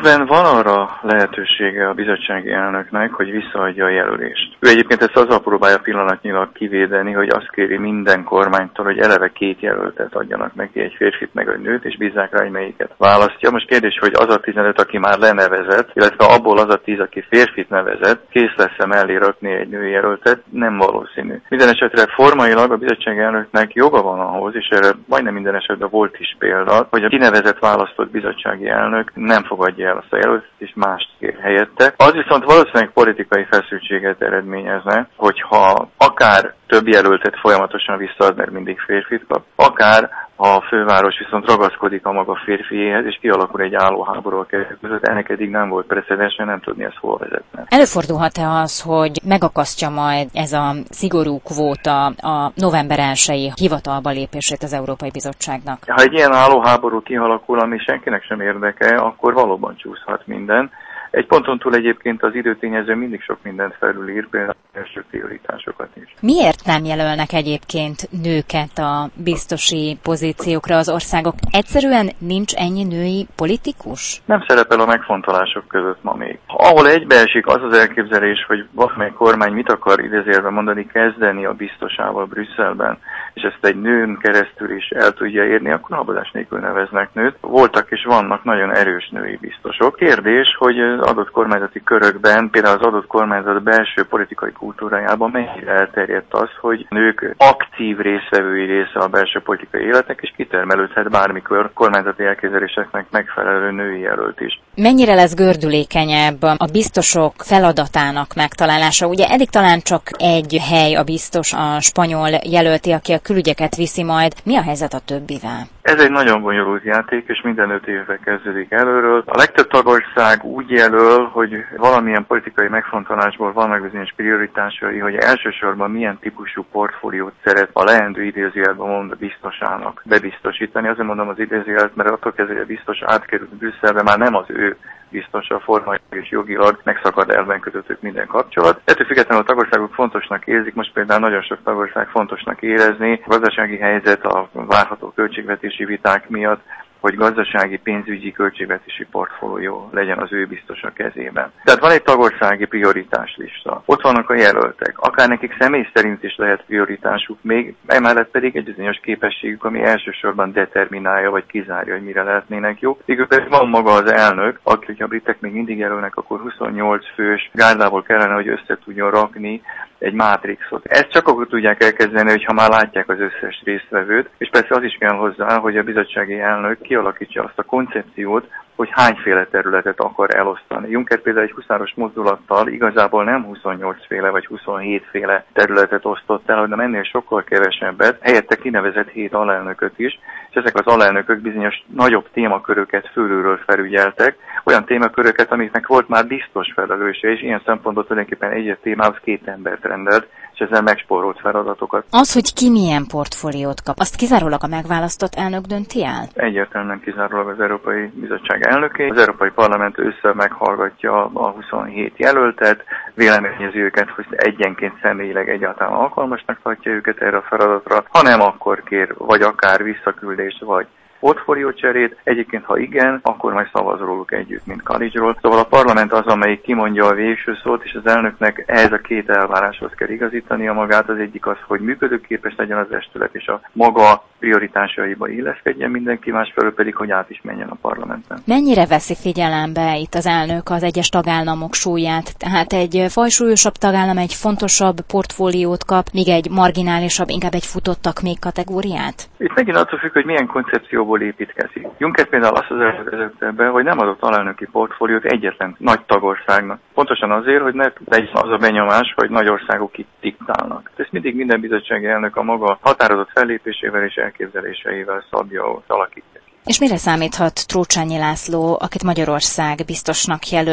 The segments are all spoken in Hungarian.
esetben van arra lehetősége a bizottsági elnöknek, hogy visszaadja a jelölést. Ő egyébként ezt azzal próbálja pillanatnyilag kivédeni, hogy azt kéri minden kormánytól, hogy eleve 2 jelöltet adjanak neki, egy férfit meg egy nőt, és bízzák rá, hogy melyiket választja. Most kérdés, hogy az a 15, aki már lenevezett, illetve abból az a 10, aki férfit nevezett, kész lesz-e mellé rakni egy női jelöltet, nem valószínű. Minden esetre formailag a bizottsági elnöknek joga van ahhoz, és erre majdnem minden esetben volt is példa, hogy a kinevezett választott bizottsági elnök nem fogadja el azt a jelöltet, és mást kér helyette. Az viszont valószínűleg politikai feszültséget eredményezne, hogyha akár több jelöltet folyamatosan visszaad, mert mindig férfit kap, akár a főváros viszont ragaszkodik a maga férfiéhez, és kialakul egy állóháború a kettő között. Ennek eddig nem volt precedens, nem tudni ezt hol vezetne. Előfordulhat-e az, hogy megakasztja majd ez a szigorú kvóta a november 1-i hivatalba lépését az Európai Bizottságnak? Ha egy ilyen állóháború kialakul, ami senkinek sem érdeke, akkor valóban csúszhat minden. Egy ponton túl egyébként az időtényező mindig sok mindent felülír, például az első prioritásokat is. Miért nem jelölnek egyébként nőket a biztosi pozíciókra az országok? Egyszerűen nincs ennyi női politikus? Nem szerepel a megfontolások között ma még. Ahol egybeesik az az elképzelés, hogy valamely kormány mit akar idézőjelben mondani, kezdeni a biztosával Brüsszelben, és ezt egy nőn keresztül is el tudja érni, akkor habozás nélkül neveznek nőt. Voltak és vannak nagyon erős női biztosok. Kérdés, hogy adott kormányzati körökben, például az adott kormányzat belső politikai kultúrájában mennyire elterjedt az, hogy nők aktív részvevői része a belső politikai életnek, és kitermelődhet bármikor kormányzati elképzeléseknek megfelelő női jelölt is. Mennyire lesz gördülékenyebb a biztosok feladatának megtalálása? Ugye eddig talán csak egy hely a biztos, a spanyol jelölti, aki a külügyeket viszi majd. Mi a helyzet a többivel? Ez egy nagyon bonyolult játék, és minden 5 évben kezdődik előről. A legtöbb tagország úgy jelöl, hogy valamilyen politikai megfontolásból vannak bizonyos prioritásai, hogy elsősorban milyen típusú portfóliót szeret a leendő idézőjelben mondva biztosának bebiztosítani. Azért mondom az idézőjelet, mert attól kezdve, hogy a biztos átkerült Brüsszelbe, már nem az ő biztos a formai és jogilag megszakad elven közöttük minden kapcsolat. Ettől függetlenül a tagországok fontosnak érzik, most például nagyon sok tagország fontosnak érezni a gazdasági helyzet, a várható költségvetési viták miatt, hogy gazdasági, pénzügyi, költségvetési portfólió legyen az ő biztos a kezében. Tehát van egy tagországi prioritáslista. Ott vannak a jelöltek. Akár nekik személy szerint is lehet prioritásuk, még emellett pedig egy bizonyos képességük, ami elsősorban determinálja vagy kizárja, hogy mire lehetnének jók. Végül pedig van maga az elnök, aki, hogyha a britek még mindig jelölnek, akkor 28 fős gárdából kellene, hogy össze tudjon rakni egy mátrixot. Ezt csak akkor tudják elkezdeni, hogyha már látják az összes résztvevőt, és persze az is kell hozzá, hogy a bizottsági elnök kialakítsa azt a koncepciót, hogy hányféle területet akar elosztani. Juncker például egy huszáros mozdulattal igazából nem 28 féle vagy 27 féle területet osztott el, hanem ennél sokkal kevesebbet, helyette kinevezett 7 alelnököt is, és ezek az alelnökök bizonyos nagyobb témaköröket fölülről felügyeltek, olyan témaköröket, amiknek volt már biztos felelőse, és ilyen szempontból tulajdonképpen egy témához 2 embert rendelt, és ezzel megspórolt feladatokat. Az, hogy ki milyen portfóliót kap, azt kizárólag a megválasztott elnök dönti el? Egyértelműen kizárólag az Európai Bizottság elnöké. Az Európai Parlament össze meghallgatja a 27 jelöltet, véleményezi őket, hogy egyenként személyileg egyáltalán alkalmasnak tartja őket erre a feladatra, ha nem, akkor kér vagy akár visszaküldést, vagy portfóliócserét. Egyébként, ha igen, akkor majd szavaz róluk együtt, mint college-ról. Szóval a parlament az, amelyik kimondja a végső szót, és az elnöknek ehhez a 2 elváráshoz kell igazítania magát. Az egyik az, hogy működőképes legyen az testület, és a maga prioritásaiba illeszkedjen, mindenki, másfelől pedig, hogy át is menjen a parlamenten. Mennyire veszi figyelembe itt az elnök az egyes tagállamok súlyát? Tehát egy fajsúlyosabb tagállam egy fontosabb portfóliót kap, míg egy marginálisabb, inkább egy futottak még kategóriát? Itt megint attól függ, hogy milyen koncepcióból építkezik. Juncker például azt az előzőkben be, hogy nem adott alelnöki portfóliót egyetlen nagy tagországnak. Pontosan azért, hogy ne legyen az a benyomás, hogy nagy országok itt diktálnak. Ezt mindig minden bizottsági elnök a maga határozott fellépésével és elképzeléseivel szabja, alakítja. És mire számíthat Trócsányi László, akit Magyarország biztosnak jelöl?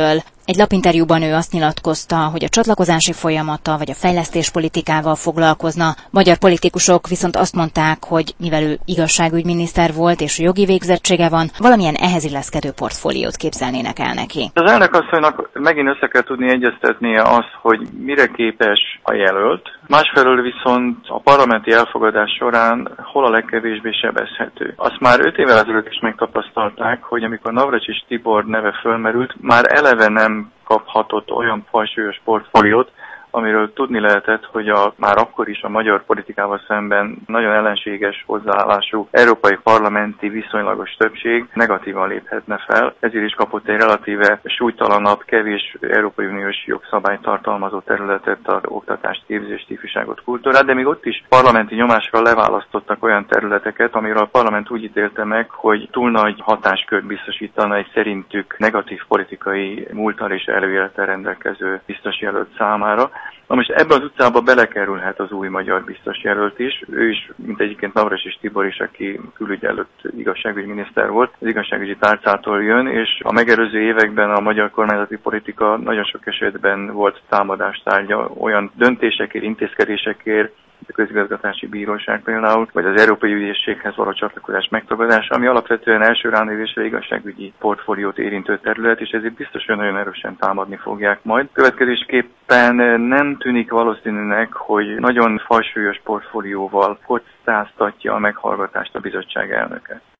Egy lapinterjúban ő azt nyilatkozta, hogy a csatlakozási folyamattal vagy a fejlesztéspolitikával foglalkozna. Magyar politikusok viszont azt mondták, hogy mivel ő igazságügyminiszter volt és jogi végzettsége van, valamilyen ehhez illeszkedő portfóliót képzelnének el neki. Az elnökasszonynak megint össze kell tudni egyeztetnie azt, hogy mire képes a jelölt, másfelől viszont a parlamenti elfogadás során hol a legkevésbé sebezhető. Azt már 5 évvel ezelőtt is megtapasztalták, hogy amikor Navracsics Tibor neve fölmerült, már eleve nem kaphatott olyan fajsúlyos portfóliót, amiről tudni lehetett, hogy már akkor is a magyar politikával szemben nagyon ellenséges hozzáállású európai parlamenti viszonylagos többség negatívan léphetne fel. Ezért is kapott egy relatíve súlytalanabb, kevés Európai Uniós jogszabályt tartalmazó területet, az oktatást, képzést, ifjúságot, kultúrát, de még ott is parlamenti nyomásra leválasztottak olyan területeket, amiről a parlament úgy ítélte meg, hogy túl nagy hatáskört biztosítana egy szerintük negatív politikai múlttal és előélettel rendelkező biztos jelölt számára. Na most ebbe az utcába belekerülhet az új magyar biztos jelölt is. Ő is, mint egyébként Navracsics Tibor is, aki külügy előtt igazságügyminiszter volt, az igazságügyi tárcától jön, és a megelőző években a magyar kormányzati politika nagyon sok esetben volt támadástárgya olyan döntésekért, intézkedésekért, a közigazgatási bíróság például, vagy az Európai Ügyészséghez való csatlakozás megtagadása, ami alapvetően első ránézésre igazságügyi portfóliót érintő terület, és ezért biztos, hogy nagyon erősen támadni fogják majd. Következésképpen nem tűnik valószínűnek, hogy nagyon fajsúlyos portfólióval kockáztatja a meghallgatást a bizottság elnöke.